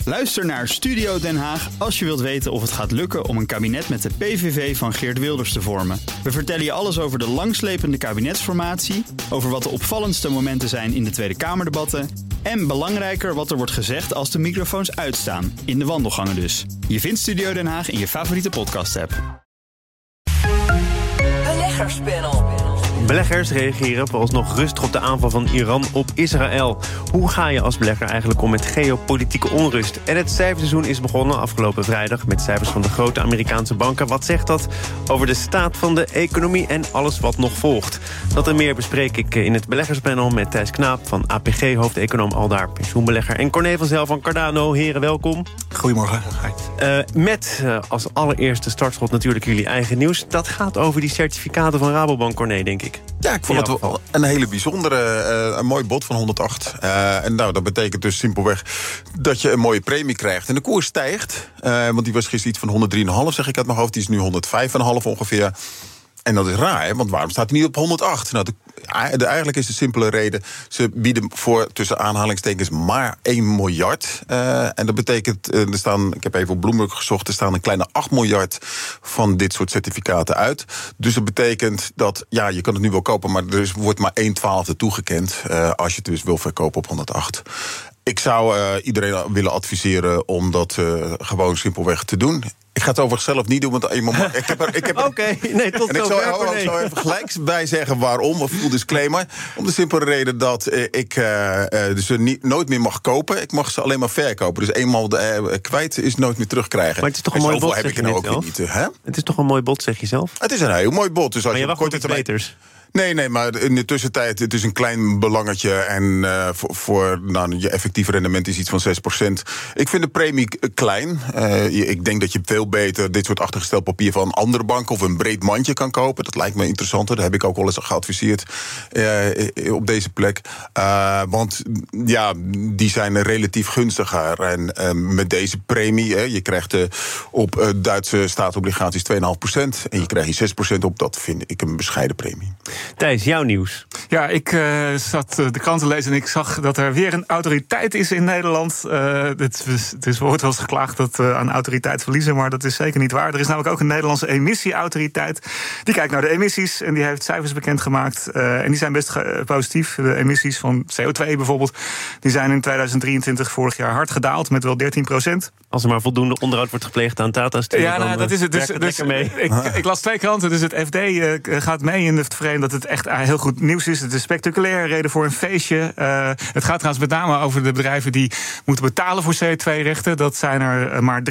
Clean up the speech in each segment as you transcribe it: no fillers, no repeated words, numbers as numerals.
Luister naar Studio Den Haag als je wilt weten of het gaat lukken om een kabinet met de PVV van Geert Wilders te vormen. We vertellen je alles over de langslepende kabinetsformatie, over wat de opvallendste momenten zijn in de Tweede Kamerdebatten en belangrijker wat er wordt gezegd als de microfoons uitstaan, in de wandelgangen dus. Je vindt Studio Den Haag in je favoriete podcast-app. Beleggerspanel. Beleggers reageren vooralsnog rustig op de aanval van Iran op Israël. Hoe ga je als belegger eigenlijk om met geopolitieke onrust? En het cijferseizoen is begonnen afgelopen vrijdag met cijfers van de grote Amerikaanse banken. Wat zegt dat over de staat van de economie en alles wat nog volgt? Dat en meer bespreek ik in het beleggerspanel met Thijs Knaap van APG, hoofdeconoom Aldaar, pensioenbelegger, en Corné van Zijl van Cardano. Heren, welkom. Goedemorgen. Met als allereerste startschot natuurlijk jullie eigen nieuws. Dat gaat over die certificaten van Rabobank, Corné, denk ik. Ja, ik vond het wel een hele bijzondere, een mooi bod van 108. En nou, dat betekent dus simpelweg dat je een mooie premie krijgt. En de koers stijgt, want die was gisteren iets van 103,5, zeg ik uit mijn hoofd. Die is nu 105,5 ongeveer. En dat is raar, hè? Want waarom staat hij niet op 108? Nou, eigenlijk is de simpele reden, ze bieden voor, tussen aanhalingstekens, maar 1 miljard. En dat betekent, ik heb even op Bloomberg gezocht, er staan een kleine 8 miljard van dit soort certificaten uit. Dus dat betekent dat, ja, je kan het nu wel kopen, maar er wordt maar 1/12 toegekend als je het dus wil verkopen op 108. Ik zou iedereen willen adviseren om dat gewoon simpelweg te doen. Ik ga het overigens zelf niet doen, want Oké, nee, tot en zover. ik zou even gelijk bij zeggen waarom, of full disclaimer. Om de simpele reden dat ik ze nooit meer mag kopen. Ik mag ze alleen maar verkopen. Dus eenmaal kwijt is nooit meer terugkrijgen. Maar het is toch een mooi bod, heb ik nou ook weer niet. Het is toch een mooi bod, zeg je zelf? Het is een heel mooi bod. Dus als maar je je wacht op iets beters. Nee, maar in de tussentijd, het is een klein belangetje. En voor je effectieve rendement is iets van 6%. Ik vind de premie klein. Ik denk dat je veel beter dit soort achtergesteld papier van andere banken of een breed mandje kan kopen. Dat lijkt me interessanter. Dat heb ik ook wel eens geadviseerd op deze plek. Want ja, die zijn relatief gunstiger. En met deze premie, je krijgt op Duitse staatsobligaties 2,5%. En je krijgt hier 6% op. Dat vind ik een bescheiden premie. Thijs, jouw nieuws. Ja, ik zat de krant te lezen en ik zag dat er weer een autoriteit is in Nederland. Het wordt wel eens geklaagd dat we aan autoriteit verliezen, maar dat is zeker niet waar. Er is namelijk ook een Nederlandse emissieautoriteit. Die kijkt naar de emissies en die heeft cijfers bekendgemaakt. En die zijn best positief. De emissies van CO2 bijvoorbeeld, die zijn in 2023 vorig jaar hard gedaald met wel 13%. Als er maar voldoende onderhoud wordt gepleegd aan Tata Steel, dat is het. Dus mee. Ik las 2 kranten, dus het FD gaat mee in het frame dat het echt heel goed nieuws is. Het is spectaculair, reden voor een feestje. Het gaat trouwens met name over de bedrijven die moeten betalen voor CO2-rechten. Dat zijn er maar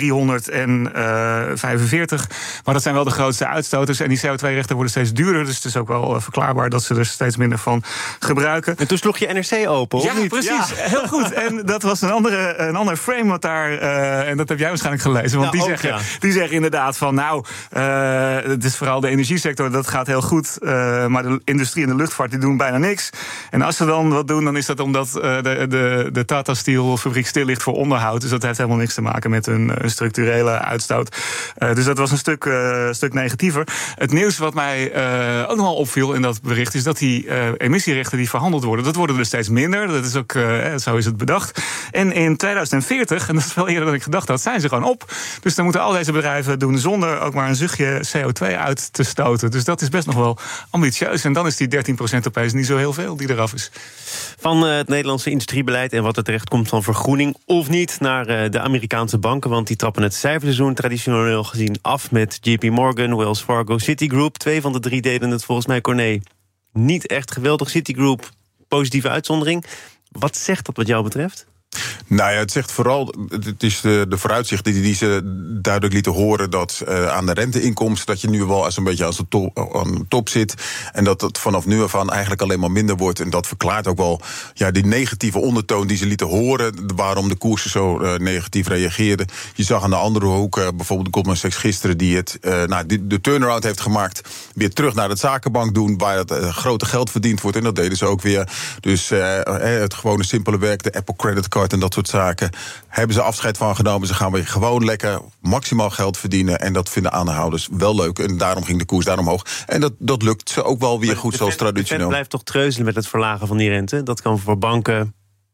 345. Maar dat zijn wel de grootste uitstoters. En die CO2-rechten worden steeds duurder. Dus het is ook wel verklaarbaar dat ze er steeds minder van gebruiken. En toen sloeg je NRC open, of niet? Ja, precies. Ja. Heel goed. En dat was een ander frame wat daar... en dat heb jij waarschijnlijk gelezen. Want die zeggen inderdaad van... het is vooral de energiesector, dat gaat heel goed. Maar de industrie en de luchtvaart die doen bijna niks. En als ze dan wat doen, dan is dat omdat de Tata Steel fabriek stil ligt voor onderhoud. Dus dat heeft helemaal niks te maken met hun structurele uitstoot. Dus dat was een stuk negatiever. Het nieuws wat mij ook nogal opviel in dat bericht is dat die emissierechten die verhandeld worden, dat worden er steeds minder. Dat is ook, zo is het bedacht. En in 2040, en dat is wel eerder dan ik gedacht had, zijn ze gewoon op. Dus dan moeten al deze bedrijven doen zonder ook maar een zuchtje CO2 uit te stoten. Dus dat is best nog wel ambitieus. En dan is die 13% opeens niet zo heel veel die eraf is. Van het Nederlandse industriebeleid en wat er terecht komt van vergroening of niet naar de Amerikaanse banken. Want die trappen het cijferseizoen traditioneel gezien af met JP Morgan, Wells Fargo, Citigroup. 2 van de 3 deden het volgens mij, Corné, niet echt geweldig. Citigroup, positieve uitzondering. Wat zegt dat wat jou betreft? Nou ja, het zegt vooral, het is de vooruitzichten die ze duidelijk lieten horen dat aan de renteinkomsten, dat je nu wel als een beetje aan de top zit. En dat het vanaf nu af aan eigenlijk alleen maar minder wordt. En dat verklaart ook wel die negatieve ondertoon die ze lieten horen, waarom de koersen zo negatief reageerden. Je zag aan de andere hoek bijvoorbeeld Goldman Sachs gisteren die de turnaround heeft gemaakt, weer terug naar het zakenbank doen, waar het grote geld verdiend wordt. En dat deden ze ook weer. Dus het gewone simpele werk, de Apple Credit Card en dat soort zaken, hebben ze afscheid van genomen. Ze gaan weer gewoon lekker maximaal geld verdienen. En dat vinden aandeelhouders wel leuk. En daarom ging de koers daar omhoog. En dat lukt ze ook wel weer goed, zoals traditioneel. Het blijft toch treuzelen met het verlagen van die rente? Dat kan voor banken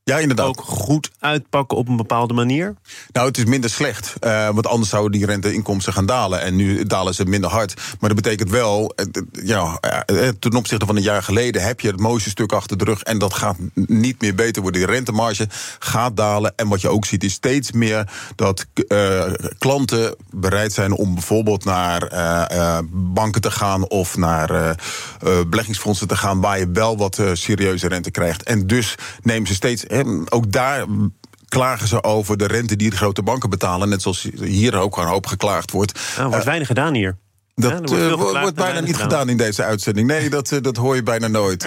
inderdaad. Ook goed uitpakken op een bepaalde manier? Nou, het is minder slecht. Want anders zouden die renteinkomsten gaan dalen. En nu dalen ze minder hard. Maar dat betekent wel, ten opzichte van een jaar geleden heb je het mooiste stuk achter de rug. En dat gaat niet meer beter worden. Die rentemarge gaat dalen. En wat je ook ziet is steeds meer dat klanten bereid zijn om bijvoorbeeld naar banken te gaan of naar beleggingsfondsen te gaan waar je wel wat serieuze rente krijgt. En dus nemen ze steeds, ook daar klagen ze over de rente die de grote banken betalen. Net zoals hier ook een hoop geklaagd wordt. Er wordt weinig gedaan hier. Dat wordt bijna niet gedaan in deze uitzending. Nee, dat hoor je bijna nooit.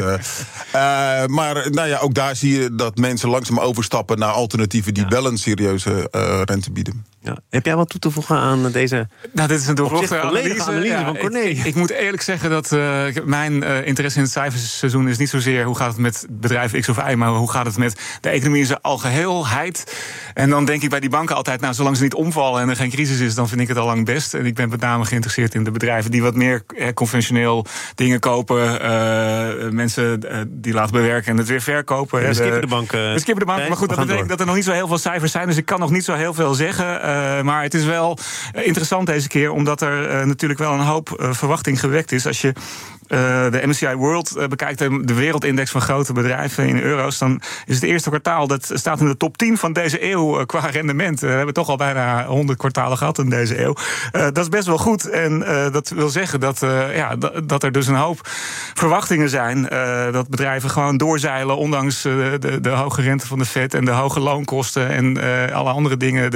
Maar ook daar zie je dat mensen langzaam overstappen naar alternatieven die wel een serieuze rente bieden. Ja. Heb jij wat toe te voegen aan deze... Nou, dit is een doorvrochte analyse van Corné. Ik moet eerlijk zeggen dat mijn interesse in het cijferseizoen is niet zozeer hoe gaat het met bedrijf X of Y, maar hoe gaat het met de economie in zijn algeheelheid. En dan denk ik bij die banken altijd, nou, zolang ze niet omvallen en er geen crisis is, dan vind ik het al lang best. En ik ben met name geïnteresseerd in de bedrijven die wat meer conventioneel dingen kopen. Mensen die laten bewerken en het weer verkopen. We skippen de banken. We skippen de banken, maar goed, dat betekent dat er nog niet zo heel veel cijfers zijn. Dus ik kan nog niet zo heel veel zeggen. Maar het is wel interessant deze keer, omdat er natuurlijk wel een hoop verwachting gewekt is. Als je de MSCI World bekijkt, de wereldindex van grote bedrijven in euro's, dan is het eerste kwartaal, dat staat in de top 10 van deze eeuw qua rendement. We hebben toch al bijna 100 kwartalen gehad in deze eeuw. Dat is best wel goed. En dat wil zeggen dat er dus een hoop verwachtingen zijn. Dat bedrijven gewoon doorzeilen, ondanks de hoge rente van de Fed en de hoge loonkosten en alle andere dingen.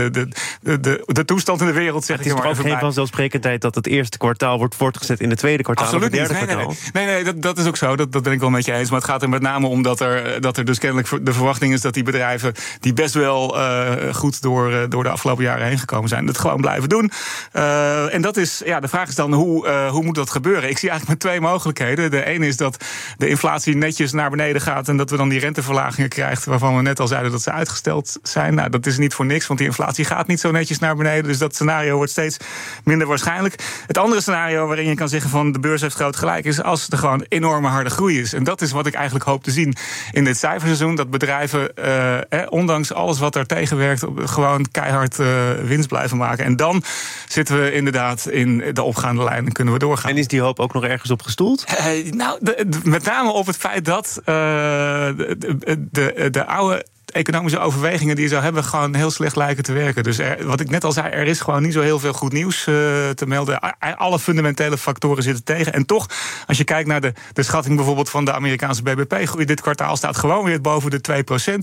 De toestand in de wereld, zeg ik maar. Het is toch ook geen vanzelfsprekendheid dat het eerste kwartaal wordt voortgezet in het tweede kwartaal? Absoluut niet. Nee, dat is ook zo. Dat ben ik wel met je eens. Maar het gaat er met name om dat er dus kennelijk de verwachting is dat die bedrijven die best wel goed door de afgelopen jaren heen gekomen zijn, dat gewoon blijven doen. En dat is, de vraag is dan hoe moet dat gebeuren? Ik zie eigenlijk maar twee mogelijkheden. De ene is dat de inflatie netjes naar beneden gaat en dat we dan die renteverlagingen krijgen waarvan we net al zeiden dat ze uitgesteld zijn. Nou, dat is niet voor niks, want die inflatie gaat niet zo netjes naar beneden. Dus dat scenario wordt steeds minder waarschijnlijk. Het andere scenario waarin je kan zeggen van de beurs heeft groot gelijk is als er gewoon enorme harde groei is. En dat is wat ik eigenlijk hoop te zien in dit cijferseizoen. Dat bedrijven, ondanks alles wat er tegenwerkt, gewoon keihard winst blijven maken. En dan zitten we inderdaad in de opgaande lijn en kunnen we doorgaan. En is die hoop ook nog ergens op gestoeld? Met name op het feit dat de oude economische overwegingen die je zou hebben gewoon heel slecht lijken te werken. Dus wat ik net al zei, er is gewoon niet zo heel veel goed nieuws te melden. Alle fundamentele factoren zitten tegen. En toch, als je kijkt naar de schatting bijvoorbeeld van de Amerikaanse BBP-groei, dit kwartaal staat gewoon weer boven de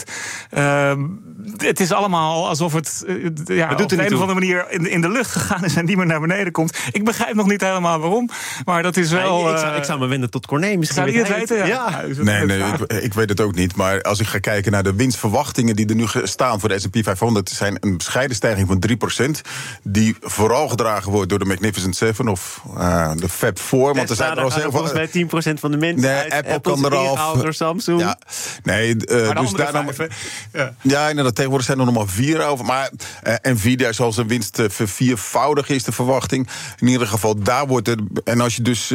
2%. Het is allemaal alsof het op een of andere manier in de lucht gegaan is en niet meer naar beneden komt. Ik begrijp nog niet helemaal waarom, maar dat is wel... Ik zou me wenden tot Corné. Misschien zou je het weten? Ja. Nee, ik weet het ook niet. Maar als ik ga kijken naar de winstverwachtingen die er nu staan voor de S&P 500... zijn een bescheiden stijging van 3%... die vooral gedragen wordt door de Magnificent Seven of de Fab 4. Want er zijn er al volgens mij 10% van de mensen. Nee, Apple kan er al. Door Samsung. Ja, nee, dus daar inderdaad, tegenwoordig zijn er nog maar 4 over. Maar Nvidia zal zijn winst verviervoudigen, is de verwachting. In ieder geval, daar wordt er. En als je dus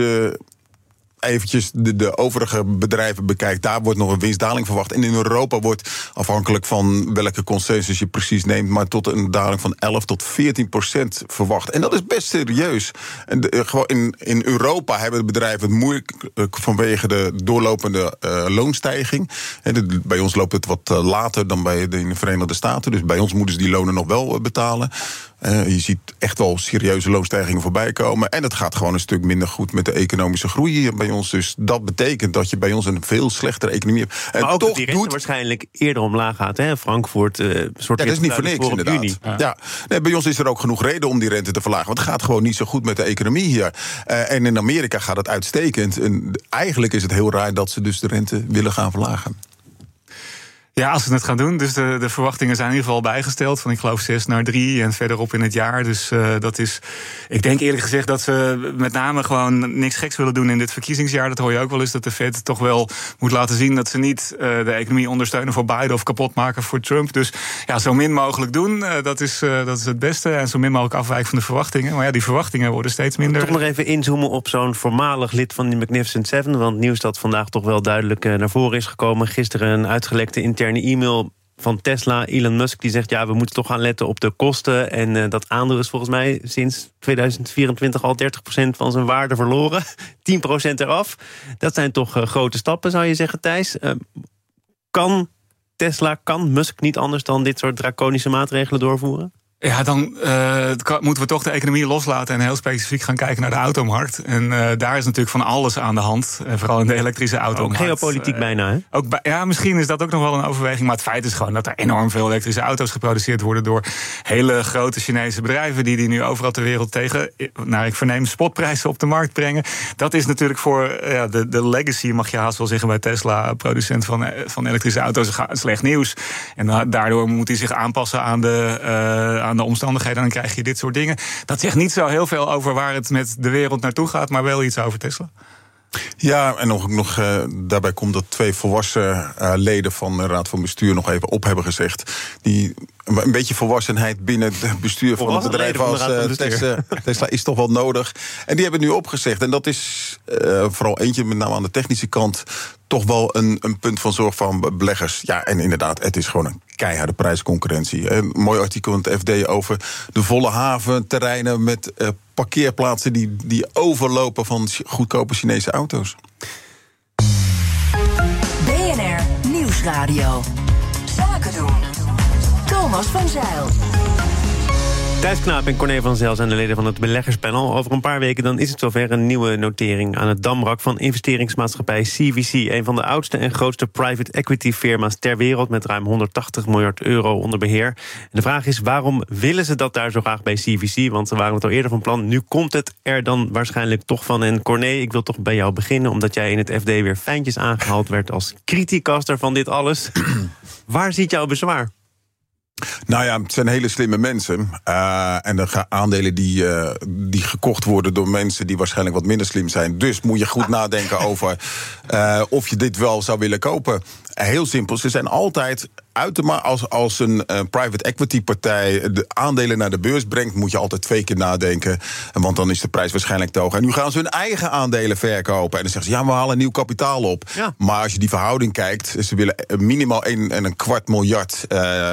eventjes de overige bedrijven bekijkt, daar wordt nog een winstdaling verwacht. En in Europa wordt, afhankelijk van welke consensus je precies neemt, maar tot een daling van 11 tot 14% verwacht. En dat is best serieus. En gewoon in Europa hebben de bedrijven het moeilijk vanwege de doorlopende loonstijging. Bij ons loopt het wat later dan in de Verenigde Staten. Dus bij ons moeten ze die lonen nog wel betalen. Je ziet echt wel serieuze loonstijgingen voorbij komen. En het gaat gewoon een stuk minder goed met de economische groei hier bij ons. Dus dat betekent dat je bij ons een veel slechtere economie hebt. En maar ook toch dat die rente waarschijnlijk eerder omlaag gaat. Hè? Frankfurt soort dat is niet voor niks, inderdaad. Ja. Nee, bij ons is er ook genoeg reden om die rente te verlagen. Want het gaat gewoon niet zo goed met de economie hier. En in Amerika gaat het uitstekend. En eigenlijk is het heel raar dat ze dus de rente willen gaan verlagen. Ja, als ze het gaan doen. Dus de verwachtingen zijn in ieder geval bijgesteld. Van ik geloof 6 naar 3 en verderop in het jaar. Dus dat is... Ik denk eerlijk gezegd dat ze met name gewoon niks geks willen doen in dit verkiezingsjaar. Dat hoor je ook wel eens, dat de Fed toch wel moet laten zien dat ze niet de economie ondersteunen voor Biden of kapot maken voor Trump. Dus ja, zo min mogelijk doen, dat is het beste. En zo min mogelijk afwijken van de verwachtingen. Maar ja, die verwachtingen worden steeds minder. Toch nog even inzoomen op zo'n voormalig lid van die Magnificent Seven. Want nieuws dat vandaag toch wel duidelijk naar voren is gekomen. Gisteren een uitgelekte interne interne e-mail van Tesla, Elon Musk, die zegt... ja, we moeten toch gaan letten op de kosten. En dat aandeel is volgens mij sinds 2024 al 30% van zijn waarde verloren. 10% eraf. Dat zijn toch grote stappen, zou je zeggen, Thijs. Kan Musk niet anders dan dit soort draconische maatregelen doorvoeren? Ja, dan moeten we toch de economie loslaten en heel specifiek gaan kijken naar de automarkt. En daar is natuurlijk van alles aan de hand. Vooral in de elektrische automarkt. Ook geopolitiek bijna, hè? Ja, misschien is dat ook nog wel een overweging. Maar het feit is gewoon dat er enorm veel elektrische auto's geproduceerd worden door hele grote Chinese bedrijven die nu overal ter wereld tegen, naar ik verneem, spotprijzen op de markt brengen. Dat is natuurlijk voor de legacy, mag je haast wel zeggen, bij Tesla, producent van elektrische auto's, slecht nieuws. En daardoor moet hij zich aanpassen aan de omstandigheden, en dan krijg je dit soort dingen. Dat zegt niet zo heel veel over waar het met de wereld naartoe gaat, maar wel iets over Tesla. Ja, en nog daarbij komt dat 2 volwassen leden van de Raad van Bestuur nog even op hebben gezegd. Die een beetje volwassenheid binnen het bestuur van het bedrijf als Tesla is toch wel nodig. En die hebben het nu opgezegd. En dat is vooral eentje, met name aan de technische kant, toch wel een punt van zorg van beleggers. Ja, en inderdaad, het is gewoon een keiharde prijsconcurrentie. Een mooi artikel in het FD over de volle haventerreinen met parkeerplaatsen die overlopen van goedkope Chinese auto's. BNR Nieuwsradio. Zaken doen. Thomas van Zijl. Thijs Knaap en Corné van Zijl zijn de leden van het beleggerspanel. Over een paar weken dan is het zover een nieuwe notering aan het damrak van investeringsmaatschappij CVC. Een van de oudste en grootste private equity firma's ter wereld met ruim 180 miljard euro onder beheer. En de vraag is, waarom willen ze dat daar zo graag bij CVC? Want ze waren het al eerder van plan. Nu komt het er dan waarschijnlijk toch van. En Corné, ik wil toch bij jou beginnen, omdat jij in het FD weer fijntjes aangehaald werd als criticaster van dit alles. Waar zit jouw bezwaar? Nou ja, het zijn hele slimme mensen. En er gaan aandelen die gekocht worden door mensen die waarschijnlijk wat minder slim zijn. Dus moet je goed nadenken over of je dit wel zou willen kopen. Heel simpel, ze zijn altijd als een private equity partij de aandelen naar de beurs brengt, moet je altijd 2 keer nadenken. Want dan is de prijs waarschijnlijk te hoog. En nu gaan ze hun eigen aandelen verkopen. En dan zeggen ze, ja, we halen nieuw kapitaal op. Ja. Maar als je die verhouding kijkt, ze willen minimaal 1,25 miljard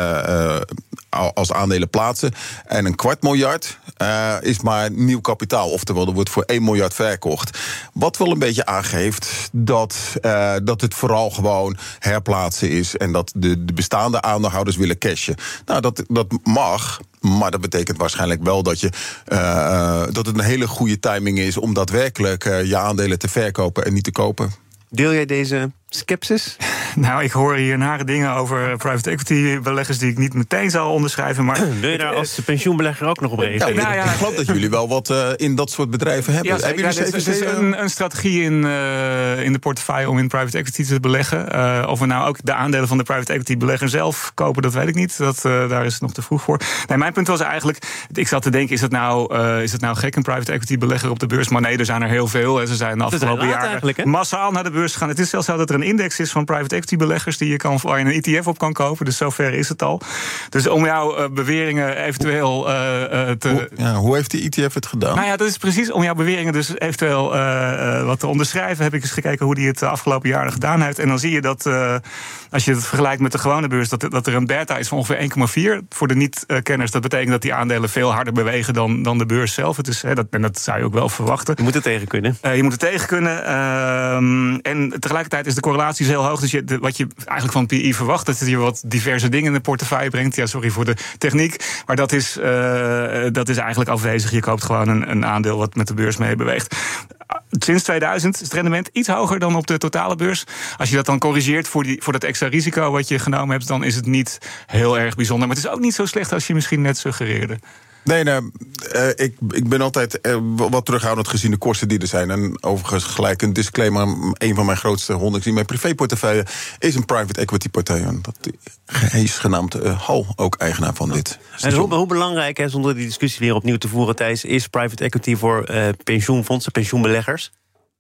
als aandelen plaatsen. En 1,25 miljard is maar nieuw kapitaal. Oftewel, er wordt voor 1 miljard verkocht. Wat wel een beetje aangeeft dat het vooral gewoon herplaatsen is. En dat de bestaande aandeelhouders willen cashen. Nou, dat mag. Maar dat betekent waarschijnlijk wel dat het een hele goede timing is om daadwerkelijk je aandelen te verkopen en niet te kopen. Deel jij deze skepsis? Nou, ik hoor hier nare dingen over private equity beleggers die ik niet meteen zal onderschrijven. Maar wil je daar als pensioenbelegger ook nog op reageren? Nou ja, ik geloof dat jullie wel wat in dat soort bedrijven hebben. Ja, er is een strategie in de portefeuille om in private equity te beleggen. Of we nou ook de aandelen van de private equity belegger zelf kopen, dat weet ik niet. Daar is het nog te vroeg voor. Nee, mijn punt was eigenlijk, ik zat te denken, is het nou gek, een private equity belegger op de beurs? Maar nee, er zijn er heel veel. Ze zijn de afgelopen jaren massaal naar de beurs gegaan. Het is zelfs zo dat er een index is van private equity beleggers waar je een ETF op kan kopen. Dus zover is het al. Dus om jouw beweringen eventueel hoe heeft die ETF het gedaan? Nou ja, dat is precies om jouw beweringen dus eventueel wat te onderschrijven. Heb ik eens gekeken hoe die het de afgelopen jaren gedaan heeft. En dan zie je dat, als je het vergelijkt met de gewone beurs, dat er een beta is van ongeveer 1,4. Voor de niet-kenners, dat betekent dat die aandelen veel harder bewegen dan de beurs zelf. Het is, en dat zou je ook wel verwachten. Je moet het tegen kunnen. En tegelijkertijd is de correlatie heel hoog. Dus wat je eigenlijk van PI verwacht, dat je wat diverse dingen in de portefeuille brengt. Ja, sorry voor de techniek. Maar dat is eigenlijk afwezig. Je koopt gewoon een aandeel wat met de beurs mee beweegt. Sinds 2000 is het rendement iets hoger dan op de totale beurs. Als je dat dan corrigeert voor dat extra risico wat je genomen hebt, dan is het niet heel erg bijzonder. Maar het is ook niet zo slecht als je misschien net suggereerde. Nee, ik ben altijd wat terughoudend gezien de kosten die er zijn. En overigens gelijk een disclaimer. Een van mijn grootste holdings in mijn privéportefeuille is een private equity partij. En dat is genaamd Hal, ook eigenaar van dit. En hoe belangrijk, zonder die discussie weer opnieuw te voeren, Thijs, is private equity voor pensioenfondsen, pensioenbeleggers?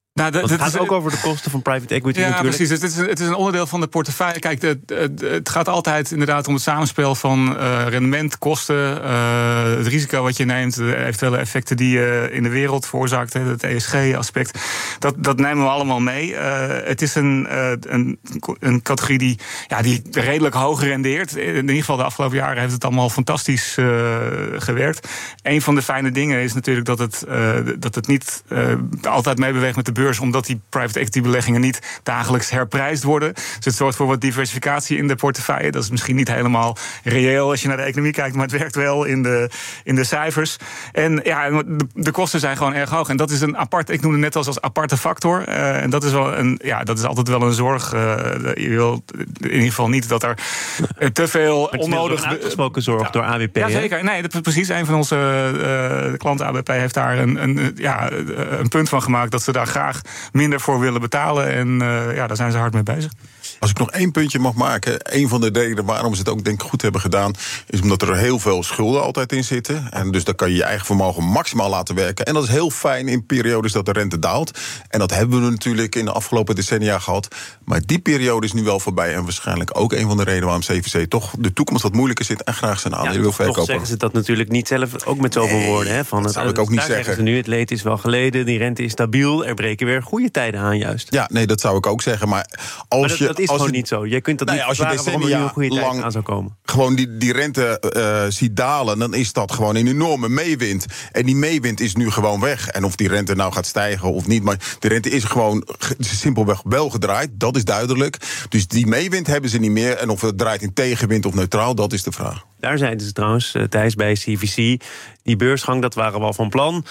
Nou, het gaat ook over de kosten van private equity natuurlijk. Ja, precies. Het is een onderdeel van de portefeuille. Kijk, het gaat altijd inderdaad om het samenspel van rendement, kosten, het risico wat je neemt, de eventuele effecten die je in de wereld veroorzaakt, het ESG-aspect. Dat nemen we allemaal mee. Het is een categorie die redelijk hoog rendeert. In ieder geval de afgelopen jaren heeft het allemaal fantastisch gewerkt. Een van de fijne dingen is natuurlijk dat het niet altijd meebeweegt met de beurs, omdat die private equity beleggingen niet dagelijks herprijsd worden. Dus het zorgt voor wat diversificatie in de portefeuille. Dat is misschien niet helemaal reëel als je naar de economie kijkt, maar het werkt wel in de cijfers. En de kosten zijn gewoon erg hoog. En dat is een apart, ik noemde het net als aparte factor. En dat is wel dat is altijd wel een zorg. Je wil in ieder geval niet dat er te veel onnodig uitgesproken zorg door ABP. Ja, zeker. Nee, dat is precies. Een van onze klanten ABP heeft daar een punt van gemaakt dat ze daar graag minder voor willen betalen. En daar zijn ze hard mee bezig. Als ik nog één puntje mag maken, een van de redenen waarom ze het ook denk ik goed hebben gedaan, is omdat er heel veel schulden altijd in zitten. En dus dan kan je je eigen vermogen maximaal laten werken. En dat is heel fijn in periodes dat de rente daalt. En dat hebben we natuurlijk in de afgelopen decennia gehad. Maar die periode is nu wel voorbij. En waarschijnlijk ook een van de redenen waarom CVC toch de toekomst wat moeilijker zit en graag zijn aandelen wil verkopen. Toch zeggen ze dat natuurlijk niet zelf, ook met zoveel woorden. Hè, van dat zou ik ook niet zeggen. Ze nu, het leed is wel geleden, die rente is stabiel, er breken weer goede tijden aan juist. Ja, nee, dat zou ik ook zeggen. Maar dat is gewoon niet zo. Je kunt dat niet vragen waarom er nu een goede tijd aan zou komen. Gewoon die rente ziet dalen, dan is dat gewoon een enorme meewind. En die meewind is nu gewoon weg. En of die rente nou gaat stijgen of niet, maar de rente is gewoon simpelweg wel gedraaid. Dat is duidelijk. Dus die meewind hebben ze niet meer. En of het draait in tegenwind of neutraal, dat is de vraag. Daar zeiden ze trouwens, Thijs, bij CVC, die beursgang, dat waren we al van plan.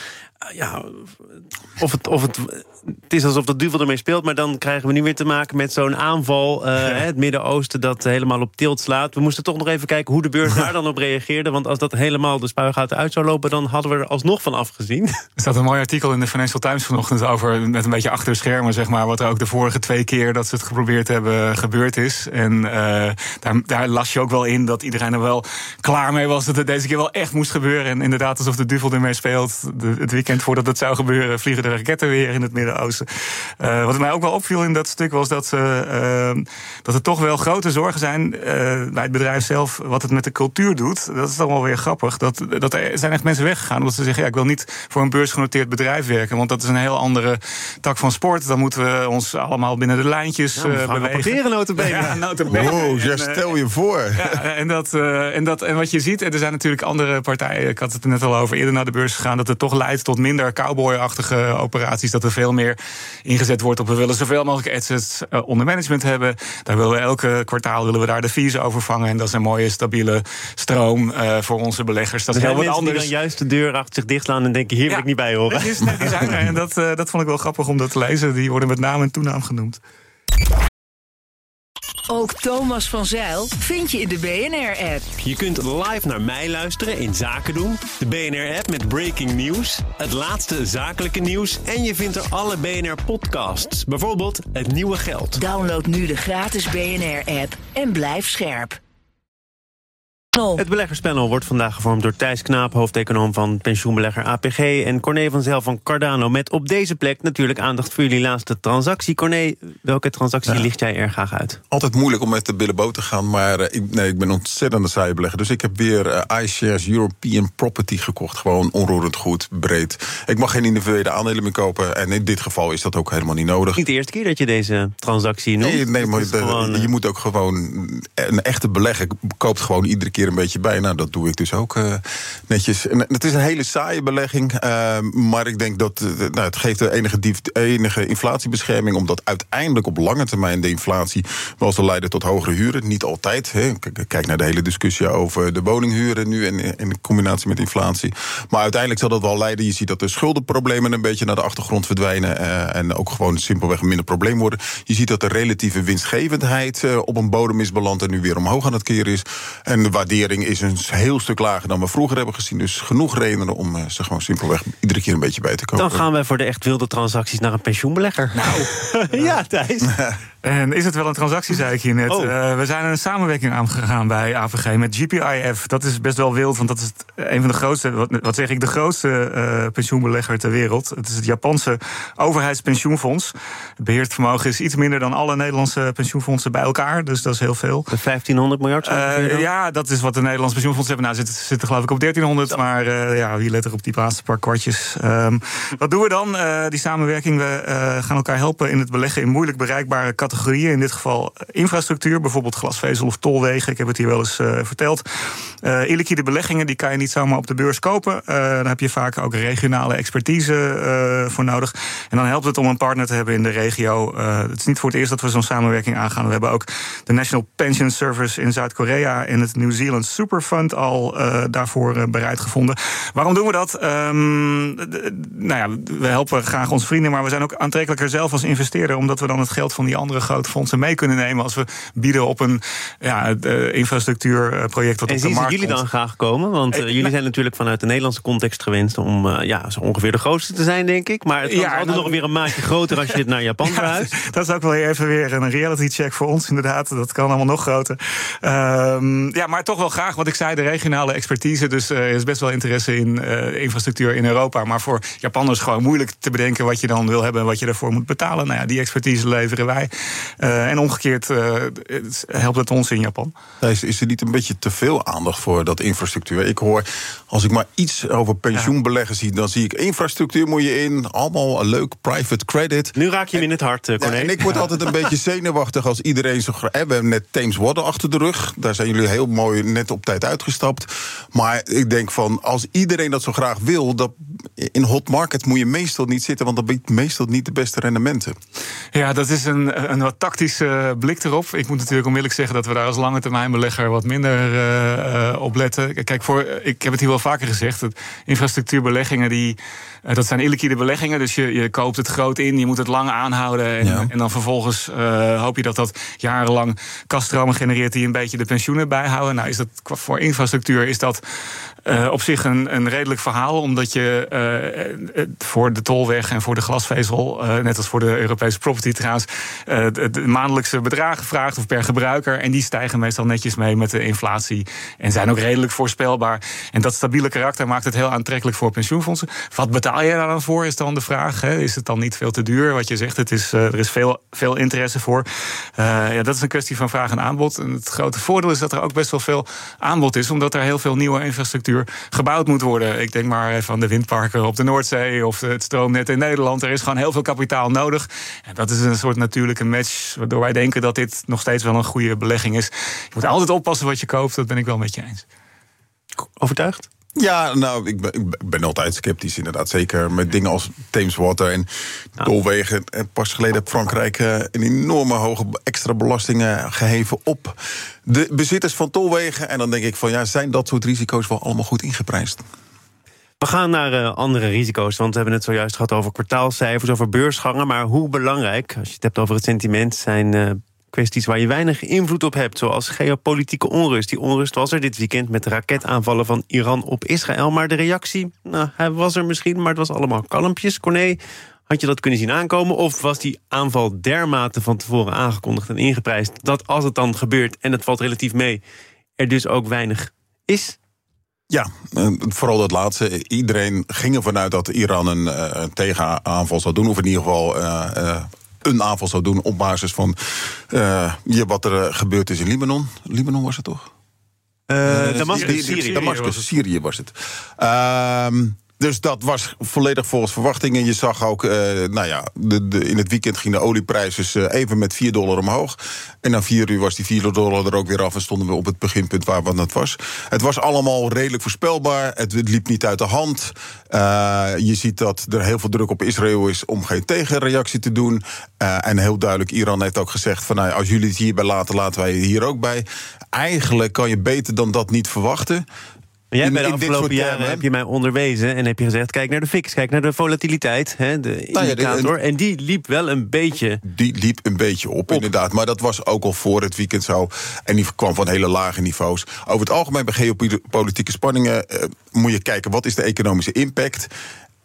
Het is alsof de duivel ermee speelt, maar dan krijgen we nu weer te maken met zo'n aanval. Het Midden-Oosten dat helemaal op tilt slaat. We moesten toch nog even kijken hoe de beurs daar dan op reageerde. Want als dat helemaal de spuigaten uit zou lopen, dan hadden we er alsnog van afgezien. Er staat een mooi artikel in de Financial Times vanochtend over, met een beetje achter de schermen, zeg maar, wat er ook de vorige 2 keer dat ze het geprobeerd hebben gebeurd is. En daar las je ook wel in dat iedereen er wel klaar mee was dat het deze keer wel echt moest gebeuren. En inderdaad, alsof de duivel ermee speelt. Het weekend voordat het zou gebeuren, vliegen de raketten weer in het Midden-Oosten. Wat mij ook wel opviel in dat stuk was dat er toch wel grote zorgen zijn bij het bedrijf zelf wat het met de cultuur doet. Dat is dan wel weer grappig. Dat er zijn echt mensen weggegaan omdat ze zeggen, ik wil niet voor een beursgenoteerd bedrijf werken, want dat is een heel andere tak van sport. Dan moeten we ons allemaal binnen de lijntjes bewegen. Wow, stel je voor. Ja, en wat je ziet, er zijn natuurlijk andere partijen, ik had het er net al over, eerder naar de beurs gegaan, dat het toch leidt tot minder cowboyachtige operaties, dat er veel meer ingezet wordt op we willen zoveel mogelijk assets onder management hebben. Daar willen we elke kwartaal daar de fees over vangen. En dat is een mooie, stabiele stroom voor onze beleggers. Dat is heel wat anders. Die dan juist de deur achter zich dichtslaan en denken, hier wil ik niet bij horen. Die zijn er. En dat vond ik wel grappig om dat te lezen. Die worden met naam en toenaam genoemd. Ook Thomas van Zijl vind je in de BNR-app. Je kunt live naar mij luisteren in Zaken doen. De BNR-app met breaking news. Het laatste zakelijke nieuws. En je vindt er alle BNR-podcasts. Bijvoorbeeld Het Nieuwe Geld. Download nu de gratis BNR-app en blijf scherp. Het beleggerspanel wordt vandaag gevormd door Thijs Knaap, hoofdeconoom van pensioenbelegger APG, en Corné van Zijl van Cardano. Met op deze plek natuurlijk aandacht voor jullie laatste transactie. Corné, welke transactie licht jij er graag uit? Altijd moeilijk om met de billen boven te gaan, maar ik ben ontzettend een saaie belegger. Dus ik heb weer iShares European Property gekocht. Gewoon onroerend goed, breed. Ik mag geen individuele aandelen meer kopen en in dit geval is dat ook helemaal niet nodig. Niet de eerste keer dat je deze transactie noemt? Nee, maar je moet ook gewoon, een echte belegger koopt gewoon iedere keer een beetje bij. Nou, dat doe ik dus ook netjes. En het is een hele saaie belegging, maar ik denk dat het geeft de enige inflatiebescherming, omdat uiteindelijk op lange termijn de inflatie wel zal leiden tot hogere huren. Niet altijd. Kijk naar de hele discussie over de woninghuren nu in combinatie met inflatie. Maar uiteindelijk zal dat wel leiden. Je ziet dat de schuldenproblemen een beetje naar de achtergrond verdwijnen en ook gewoon simpelweg een minder probleem worden. Je ziet dat de relatieve winstgevendheid op een bodem is beland en nu weer omhoog aan het keren is. En de waardering is een heel stuk lager dan we vroeger hebben gezien. Dus genoeg redenen om ze gewoon simpelweg iedere keer een beetje bij te komen. Dan gaan we voor de echt wilde transacties naar een pensioenbelegger. Nou, ja, Thijs. En is het wel een transactie, zei ik hier net. We zijn een samenwerking aangegaan bij AVG met GPIF. Dat is best wel wild, want dat is een van de grootste, de grootste pensioenbelegger ter wereld. Het is het Japanse overheidspensioenfonds. Het beheerd vermogen is iets minder dan alle Nederlandse pensioenfondsen bij elkaar. Dus dat is heel veel. 1500 miljard? Ja, dat is wat de Nederlandse pensioenfondsen hebben. Nou, zitten geloof ik op 1300, maar wie let er op die laatste paar kwartjes. Wat doen we dan? Die samenwerking, we gaan elkaar helpen in het beleggen in moeilijk bereikbare categorieën. In dit geval infrastructuur, bijvoorbeeld glasvezel of tolwegen. Ik heb het hier wel eens verteld. Illiquide beleggingen, die kan je niet zomaar op de beurs kopen. Daar heb je vaak ook regionale expertise voor nodig. En dan helpt het om een partner te hebben in de regio. Het is niet voor het eerst dat we zo'n samenwerking aangaan. We hebben ook de National Pension Service in Zuid-Korea en het New Zealand Superfund al daarvoor bereid gevonden. Waarom doen we dat? We helpen graag onze vrienden, maar we zijn ook aantrekkelijker zelf als investeerder, omdat we dan het geld van die andere grote fondsen mee kunnen nemen als we bieden op een infrastructuurproject wat op de markt komt. En jullie dan graag komen? Want jullie zijn natuurlijk vanuit de Nederlandse context gewenst om zo ongeveer de grootste te zijn, denk ik. Maar het is altijd nog weer een maatje groter als je het naar Japan verhuist. Dat is ook wel even weer een reality check voor ons, inderdaad. Dat kan allemaal nog groter. Maar toch wel graag, wat ik zei, de regionale expertise. Dus er is best wel interesse in infrastructuur in Europa. Maar voor Japanners gewoon moeilijk te bedenken wat je dan wil hebben en wat je daarvoor moet betalen. Nou ja, die expertise leveren wij. En omgekeerd helpt het ons in Japan. Is er niet een beetje te veel aandacht voor dat infrastructuur? Ik hoor, als ik maar iets over pensioenbeleggen zie, dan zie ik infrastructuur moet je in, allemaal leuk, private credit. Nu raak je hem in het hart, Corné. En ik word altijd een beetje zenuwachtig als iedereen zo. We hebben net Thames Water achter de rug. Daar zijn jullie heel mooi net op tijd uitgestapt. Maar ik denk van, als iedereen dat zo graag wil, dat in hot market moet je meestal niet zitten, want dat biedt meestal niet de beste rendementen. Ja, dat is een wat tactische blik erop. Ik moet natuurlijk onmiddellijk zeggen dat we daar als lange termijn belegger wat minder op letten. Kijk, ik heb het hier wel vaker gezegd, dat infrastructuurbeleggingen dat zijn illiquide beleggingen, dus je koopt het groot in, je moet het lang aanhouden en dan vervolgens hoop je dat jarenlang kasstromen genereert die een beetje de pensioenen bijhouden. Nou, is dat voor infrastructuur is dat op zich een redelijk verhaal, omdat je voor de tolweg en voor de glasvezel, net als voor de Europese property trouwens, de maandelijkse bedragen vraagt of per gebruiker, en die stijgen meestal netjes mee met de inflatie en zijn ook redelijk voorspelbaar. En dat stabiele karakter maakt het heel aantrekkelijk voor pensioenfondsen. Wat betaal je daar dan voor, is dan de vraag. Hè? Is het dan niet veel te duur? Wat je zegt, er is veel interesse voor. Dat is een kwestie van vraag en aanbod. En het grote voordeel is dat er ook best wel veel aanbod is, omdat er heel veel nieuwe infrastructuur gebouwd moet worden. Ik denk maar even aan de windparken op de Noordzee of het stroomnet in Nederland. Er is gewoon heel veel kapitaal nodig. En dat is een soort natuurlijke match, waardoor wij denken dat dit nog steeds wel een goede belegging is. Je moet altijd oppassen wat je koopt, dat ben ik wel met je eens. Overtuigd? Ja, nou, ik ben altijd sceptisch inderdaad. Zeker met dingen als Thames Water en tolwegen. Pas geleden heeft Frankrijk een enorme hoge extra belastingen geheven op de bezitters van tolwegen. En dan denk ik van, zijn dat soort risico's wel allemaal goed ingeprijsd? We gaan naar andere risico's, want we hebben het zojuist gehad over kwartaalcijfers, over beursgangen. Maar hoe belangrijk, als je het hebt over het sentiment, zijn kwesties waar je weinig invloed op hebt, zoals geopolitieke onrust. Die onrust was er dit weekend met de raketaanvallen van Iran op Israël. Maar de reactie, hij was er misschien, maar het was allemaal kalmpjes. Corné, had je dat kunnen zien aankomen? Of was die aanval dermate van tevoren aangekondigd en ingeprijsd dat als het dan gebeurt, en het valt relatief mee, er dus ook weinig is? Ja, vooral dat laatste. Iedereen ging ervan uit dat Iran een tegenaanval zou doen, of in ieder geval een aanval zou doen op basis van wat er gebeurd is in Libanon. Libanon was het toch? Damascus, Syrië was het. Dus dat was volledig volgens verwachtingen. Je zag ook, in het weekend ging de olieprijs dus even met $4 omhoog. En na 4 uur was die $4 er ook weer af en stonden we op het beginpunt waar wat het was. Het was allemaal redelijk voorspelbaar. Het liep niet uit de hand. Je ziet dat er heel veel druk op Israël is om geen tegenreactie te doen. En heel duidelijk, Iran heeft ook gezegd van, als jullie het hierbij laten wij hier ook bij. Eigenlijk kan je beter dan dat niet verwachten. Jij bij de afgelopen jaren heb je mij onderwezen en heb je gezegd, kijk naar de VIX, kijk naar de volatiliteit, de indicator. En die liep wel een beetje. Die liep een beetje op, inderdaad. Maar dat was ook al voor het weekend zo. En die kwam van hele lage niveaus. Over het algemeen bij geopolitieke spanningen moet je kijken, wat is de economische impact?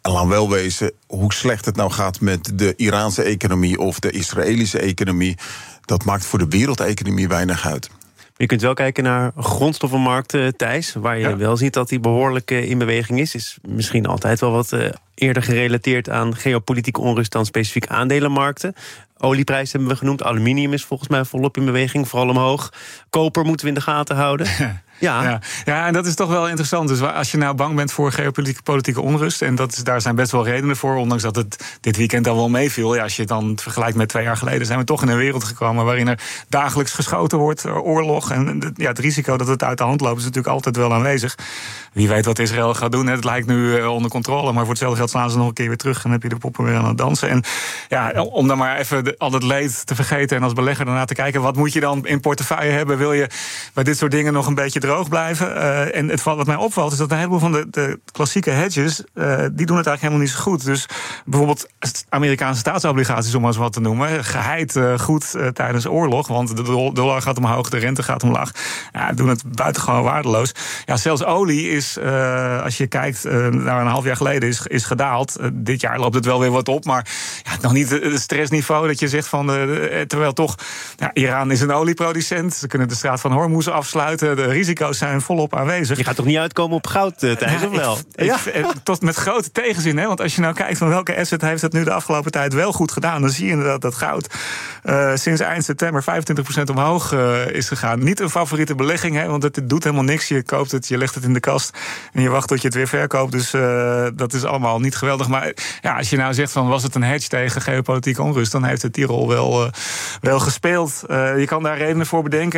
En laat wel wezen, hoe slecht het nou gaat met de Iraanse economie of de Israëlische economie, dat maakt voor de wereldeconomie weinig uit. Je kunt wel kijken naar grondstoffenmarkten, Thijs, waar je wel ziet dat die behoorlijk in beweging is misschien altijd wel wat eerder gerelateerd aan geopolitieke onrust dan specifiek aandelenmarkten. Olieprijs hebben we genoemd, aluminium is volgens mij volop in beweging, vooral omhoog. Koper moeten we in de gaten houden. Ja, en dat is toch wel interessant. Dus als je nou bang bent voor geopolitieke onrust, en daar zijn best wel redenen voor, ondanks dat het dit weekend al wel meeviel. Ja, als je het dan vergelijkt met 2 jaar geleden, zijn we toch in een wereld gekomen waarin er dagelijks geschoten wordt, oorlog. En het risico dat het uit de hand loopt is natuurlijk altijd wel aanwezig. Wie weet wat Israël gaat doen. Het lijkt nu onder controle, maar voor hetzelfde geld slaan ze nog een keer weer terug en heb je de poppen weer aan het dansen. En ja, om dan maar even al het leed te vergeten en als belegger daarna te kijken, wat moet je dan in portefeuille hebben? Wil je bij dit soort dingen nog een beetje droog blijven? En wat mij opvalt is dat een heleboel van de klassieke hedges, die doen het eigenlijk helemaal niet zo goed. Dus bijvoorbeeld Amerikaanse staatsobligaties, om maar eens wat te noemen, geheid goed tijdens oorlog, want de dollar gaat omhoog, de rente gaat omlaag. Ja, doen het buitengewoon waardeloos. Ja, zelfs olie is, als je kijkt naar een half jaar geleden, is gedaald. Dit jaar loopt het wel weer wat op, maar nog niet het stressniveau dat je zegt van, terwijl toch, Iran is een olieproducent, ze kunnen de straat van Hormuz afsluiten, de risico's zijn volop aanwezig. Je gaat toch niet uitkomen op goud, Thijs, of wel? Tot met grote tegenzin, hè? Want als je nou kijkt van welke asset heeft het nu de afgelopen tijd wel goed gedaan, dan zie je inderdaad dat goud sinds eind september 25% omhoog is gegaan. Niet een favoriete belegging, hè? Want het doet helemaal niks. Je koopt het, je legt het in de kast en je wacht tot je het weer verkoopt. Dus dat is allemaal niet geweldig. Maar ja, als je nou zegt van was het een hedge tegen geopolitieke onrust, dan heeft het die rol wel gespeeld. Je kan daar redenen voor bedenken.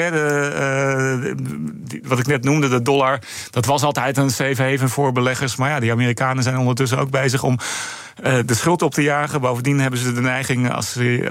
Hè? Wat ik net noemde, de dollar, dat was altijd een safe haven voor beleggers. Maar ja, die Amerikanen zijn ondertussen ook bezig om de schuld op te jagen. Bovendien hebben ze de neiging, als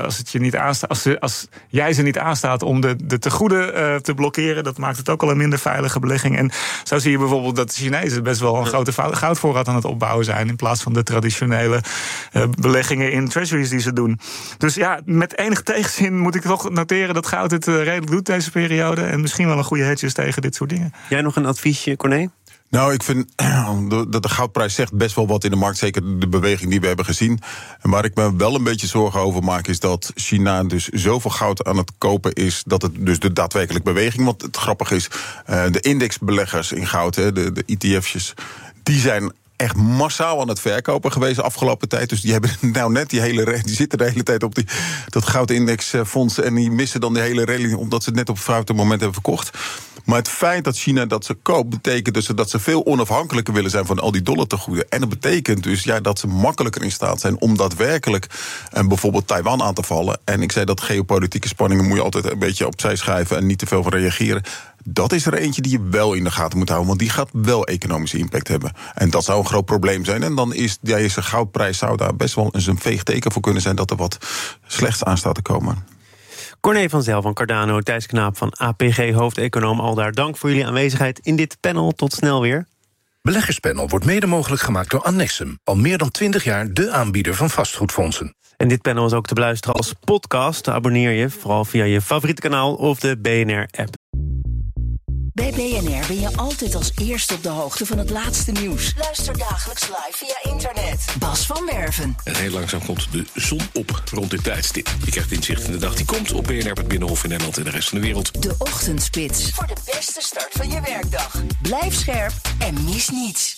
jij ze niet aanstaat, om de tegoeden te blokkeren. Dat maakt het ook al een minder veilige belegging. En zo zie je bijvoorbeeld dat de Chinezen best wel een grote goudvoorraad aan het opbouwen zijn, in plaats van de traditionele beleggingen in treasuries die ze doen. Dus ja, met enige tegenzin moet ik toch noteren dat goud het redelijk doet deze periode. En misschien wel een goede hedge is tegen dit soort dingen. Jij nog een adviesje, Corné? Nou, ik vind dat de goudprijs zegt best wel wat in de markt. Zeker de beweging die we hebben gezien. En waar ik me wel een beetje zorgen over maak, is dat China dus zoveel goud aan het kopen is, dat het dus de daadwerkelijk beweging. Want het grappige is, de indexbeleggers in goud, de ETF'jes, die zijn echt massaal aan het verkopen geweest de afgelopen tijd. Dus die hebben nou net die zitten de hele tijd op dat goudindexfonds en die missen dan de hele rally omdat ze het net op het foute moment hebben verkocht. Maar het feit dat China dat ze koopt, betekent dus dat ze veel onafhankelijker willen zijn van al die dollartegoeden. En dat betekent dus dat ze makkelijker in staat zijn om daadwerkelijk bijvoorbeeld Taiwan aan te vallen. En ik zei dat geopolitieke spanningen moet je altijd een beetje opzij schuiven en niet te veel van reageren. Dat is er eentje die je wel in de gaten moet houden, want die gaat wel economische impact hebben. En dat zou een groot probleem zijn. En dan is deze goudprijs zou daar best wel eens een veegteken voor kunnen zijn dat er wat slechts aan staat te komen. Corné van Zijl van Cardano, Thijs Knaap van APG, hoofdeconoom Aldaar. Dank voor jullie aanwezigheid in dit panel. Tot snel weer. Beleggerspanel wordt mede mogelijk gemaakt door Annexum. Al meer dan 20 jaar de aanbieder van vastgoedfondsen. En dit panel is ook te beluisteren als podcast. Abonneer je, vooral via je favoriete kanaal of de BNR-app. Bij BNR ben je altijd als eerste op de hoogte van het laatste nieuws. Luister dagelijks live via internet. Bas van Werven. En heel langzaam komt de zon op rond dit tijdstip. Je krijgt inzicht in de dag die komt op BNR, het Binnenhof in Nederland en de rest van de wereld. De Ochtendspits. Voor de beste start van je werkdag. Blijf scherp en mis niets.